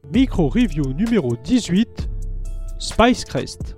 Micro Review numéro 18, Spice Crest.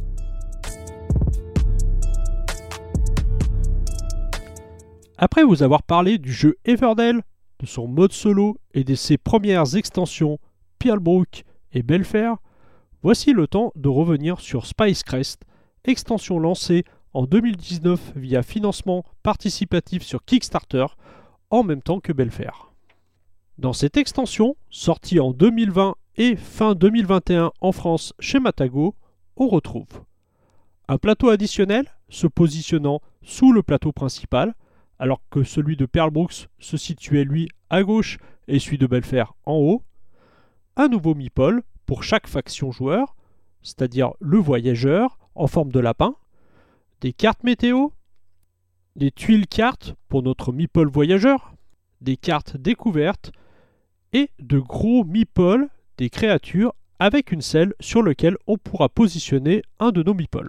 Après vous avoir parlé du jeu Everdell, de son mode solo et de ses premières extensions Pearlbrook et Belfair, voici le temps de revenir sur Spice Crest, extension lancée en 2019 via financement participatif sur Kickstarter, en même temps que Belfair. Dans cette extension, sortie en 2020 et fin 2021 en France chez Matago, on retrouve un plateau additionnel se positionnant sous le plateau principal, alors que celui de Pearlbrook se situait lui à gauche et celui de Belfair en haut, un nouveau meeple pour chaque faction joueur, c'est-à-dire le voyageur en forme de lapin, des cartes météo, des tuiles cartes pour notre meeple voyageur, des cartes découvertes et de gros meeples des créatures avec une selle sur laquelle on pourra positionner un de nos meeples.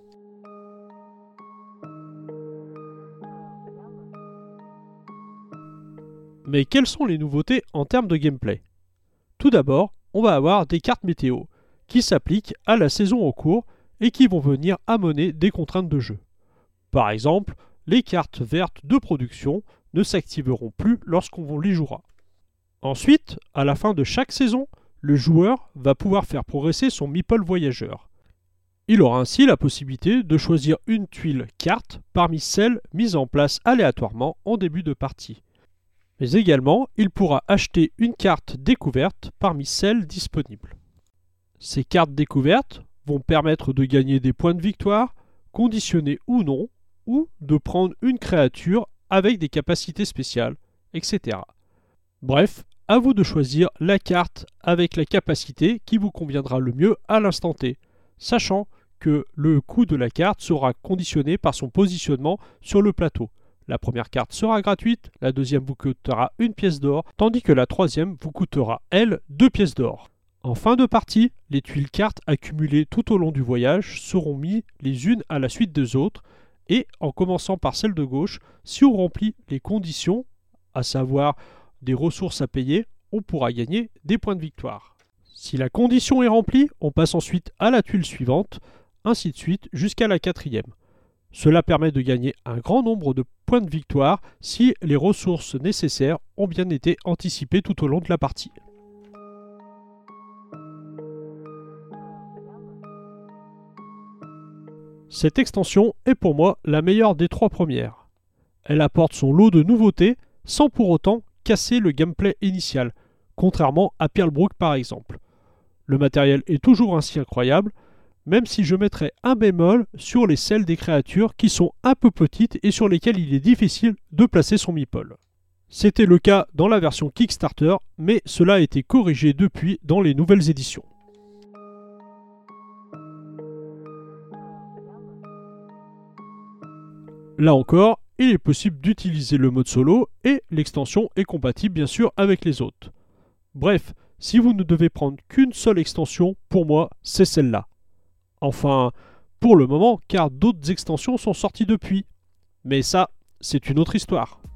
Mais quelles sont les nouveautés en termes de gameplay ? Tout d'abord, on va avoir des cartes météo qui s'appliquent à la saison en cours et qui vont venir amener des contraintes de jeu. Par exemple, les cartes vertes de production ne s'activeront plus lorsqu'on les jouera. Ensuite, à la fin de chaque saison, le joueur va pouvoir faire progresser son meeple voyageur. Il aura ainsi la possibilité de choisir une tuile carte parmi celles mises en place aléatoirement en début de partie. Mais également, il pourra acheter une carte découverte parmi celles disponibles. Ces cartes découvertes vont permettre de gagner des points de victoire, conditionnés ou non, ou de prendre une créature avec des capacités spéciales, etc. Bref, à vous de choisir la carte avec la capacité qui vous conviendra le mieux à l'instant T, sachant que le coût de la carte sera conditionné par son positionnement sur le plateau. La première carte sera gratuite, la deuxième vous coûtera 1 pièce d'or, tandis que la troisième vous coûtera, elle, 2 pièces d'or. En fin de partie, les tuiles cartes accumulées tout au long du voyage seront mises les unes à la suite des autres, et en commençant par celle de gauche, si on remplit les conditions, à savoir des ressources à payer, on pourra gagner des points de victoire. Si la condition est remplie, on passe ensuite à la tuile suivante, ainsi de suite jusqu'à la quatrième. Cela permet de gagner un grand nombre de points de victoire si les ressources nécessaires ont bien été anticipées tout au long de la partie. Cette extension est pour moi la meilleure des 3 premières. Elle apporte son lot de nouveautés sans pour autant casser le gameplay initial, contrairement à Pearlbrook par exemple. Le matériel est toujours ainsi incroyable, même si je mettrais un bémol sur les selles des créatures qui sont un peu petites et sur lesquelles il est difficile de placer son meeple. C'était le cas dans la version Kickstarter, mais cela a été corrigé depuis dans les nouvelles éditions. Là encore, il est possible d'utiliser le mode solo et l'extension est compatible bien sûr avec les autres. Bref, si vous ne devez prendre qu'une seule extension, pour moi, c'est celle-là. Enfin, pour le moment, car d'autres extensions sont sorties depuis. Mais ça, c'est une autre histoire.